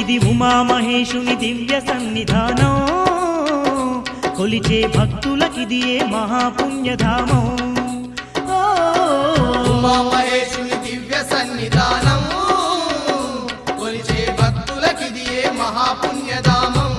ఇది ఉమామహేశుని దివ్య సన్నిధానం కొలిచే భక్తులకిదియే మహాపుణ్యధామం ఉమామహేశుని దివ్య సన్నిధానం కొలిచే భక్తులకిదియే మహాపుణ్యధామం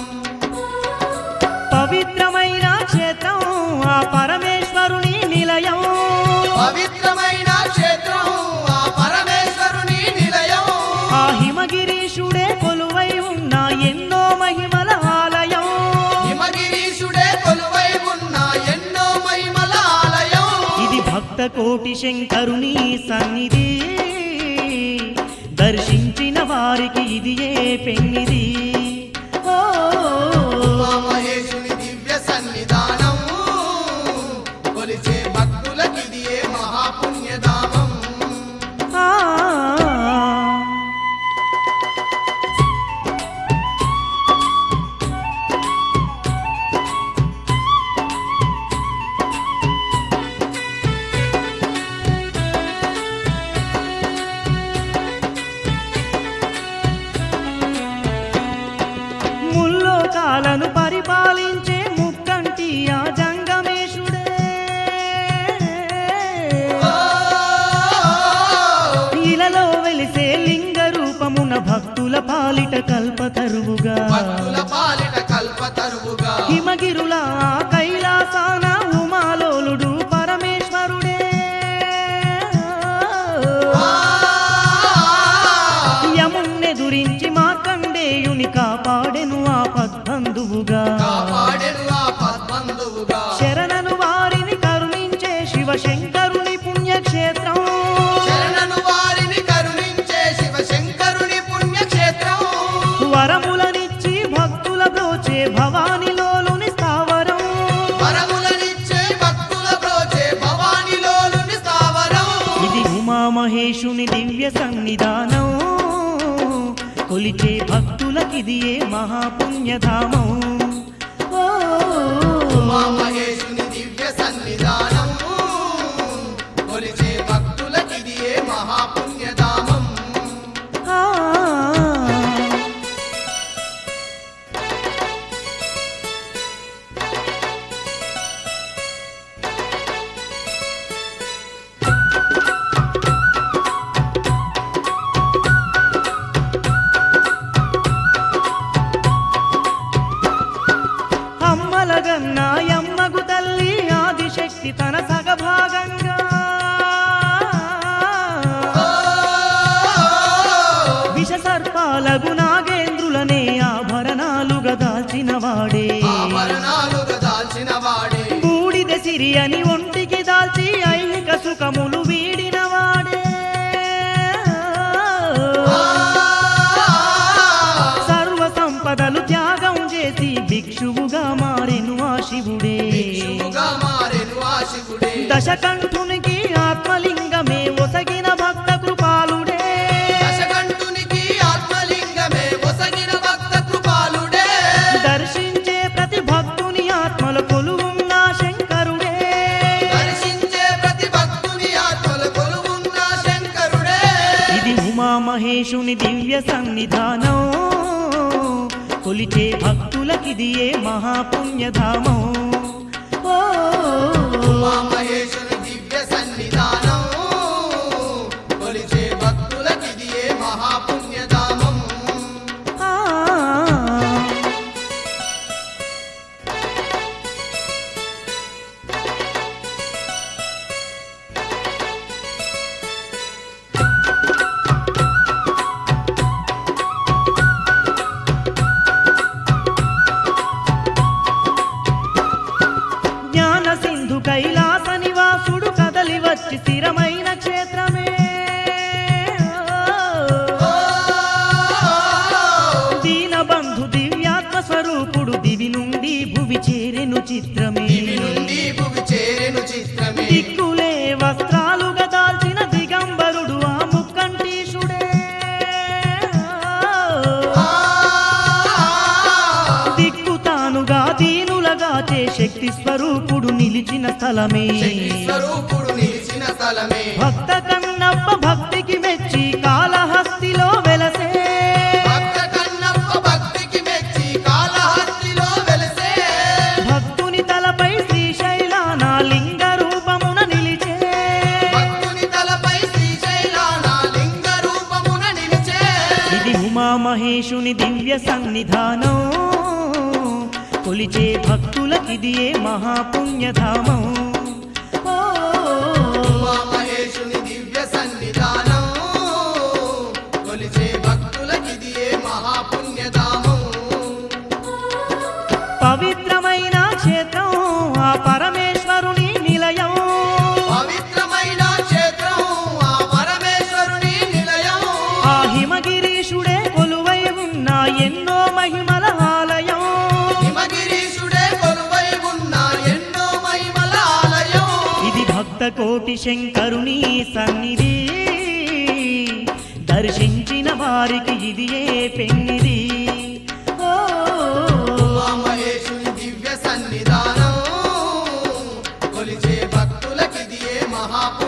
పవిత్రమైన క్షేత్రం ఆ పరమేశ్వరుని నిలయం పవిత్రమైన క్షేత్రం ఆ పరమేశ్వరుని నిలయం ఆ హిమగిరీశుడే కొలువై ఉన్న ఎన్నో మహిమల ఆలయం హిమగిరీశుడే కొలువై ఉన్న ఎన్నో మహిమల ఆలయం ఇది భక్త కోటి శంకరుని సన్నిధి దర్శించిన వారికి ఇది ఏ పెన్నిది ఉమామహేశుని దివ్య సన్నిధానం కొలిచే భక్తులకిదియే మహాపుణ్యధామం ముల్లోకాలను పరిపాలించే ముక్కంటి ఆ జంగమేశుడే ఇలలో వెలిసే లింగ రూపమున భక్తుల పాలిట కల్పతరువుగా భక్తుల పాలిట కల్పతరువుగా హిమగిరుల కైలాసాన ఉమాలోలుడు పరమేశ్వరుడే యమున్నెదురించి మార్కండేయుని కాపాడెను ఆ పద్బంధువుగా కాపాడెను ఆ పద్బంధువుగా శరణను వారిని కరుణించే శివశంకరుని పుణ్యక్షేత్రం శరణను వారిని కరుణించే శివశంకరుని పుణ్యక్షేత్రం వరములనిచ్చి భక్తుల బ్రోచే భవానిలోలుని స్థావరం వరములనిచ్చే భక్తుల బ్రోచే భవానిలోలుని స్థావరం ఇది ఉమామహేశుని దివ్య సన్నిధానం కొలిచే భక్తులకిదియే మహాపుణ్యధామం ఉమామహేశుని దివ్య సన్నిధానం కొలిచే భక్తులకిదియే మహాపుణ్యధామం అమ్మలగన్నా యమ్మగు తల్లి ఆదిశక్తి తన సగభాగంగా విష సర్పాలగు నాగేంద్రులనే ఆభరణాలుగా దాల్చిన వాడే ఆభరణాలుగా దాల్చిన వాడే బూడిద సిరి అని ఒంటికి దాల్చి ఐహిక సుఖములు వీడిన వాడే సర్వ సంపదలు త్యాగం చేసి భిక్షువుగా మారెను ఆ శివుడే భిక్షువుగా మారెను ఆ శివుడే దశకంఠునికి ఆత్మలింగమే ఒసగిన భక్త కృపాలుడే దశకంఠునికి ఆత్మలింగమే ఒసగిన భక్త కృపాలుడే దర్శించే ప్రతి భక్తుని ఆత్మల కొలువున్న శంకరుడే దర్శించే ప్రతి భక్తుని ఆత్మల కొలువున్న శంకరుడే ఇది ఉమామహేశుని దివ్య సన్నిధానం కొలిచే భక్తులకిదియే మహాపుణ్యధామం ఉమామహేశుని దివ్య సన్నిధానం కొలిచే భక్తులకిదియే మహాపుణ్యధామం జ్ఞాన సింధు కైలాస నివాసుడు కదలి వచ్చి స్థిరమైన క్షేత్రమే దీనబంధు దివ్యాత్మ స్వరూపుడు దివి నుండి భువి చేరెను చిత్రమే దివి నుండి భువి చేరెను చిత్రమే దిక్కులే వస్త్రాలుగా దాల్చిన దిగంబరుడు ఆ ముక్కంటీశుడే దిక్కు తానుగా దీనులగా చే శక్తి స్వరూపుడు నిలిచిన స్థలమే శక్తి స్వరూపుడు నిలిచిన స్థలమే భక్త కన్నప్ప భక్తికి మెచ్చి కాళహస్తిలో వెలసే భక్త ఉమామహేశుని దివ్య సన్నిధానం కొలిచే భక్తులకిదియే మహాపుణ్యధామం ఓ, ఉమామహేశుని దివ్య సన్నిధానం కొలిచే భక్తులకిదియే మహాపుణ్యధామం. పవిత్రమైన క్షేత్రం ఆ పరమేశ్వరుని నిలయం పవిత్రమైన క్షేత్రం ఆ పరమేశ్వరుని నిలయం. ఆ హిమగిరీశుడే కొలువై ఉన్న ఎన్నో మహిమల ఆలయం హిమగిరీశుడే కొలువై ఉన్న ఎన్నో మహిమల ఆలయం. ఇది భక్త కోటి శంకరుని సన్నిధి దర్శించిన వారికి ఇదియే పెన్నిది ఓ, ఉమామహేశుని దివ్య సన్నిధానం కొలిచే భక్తులకిదియే మహాపుణ్యధామం.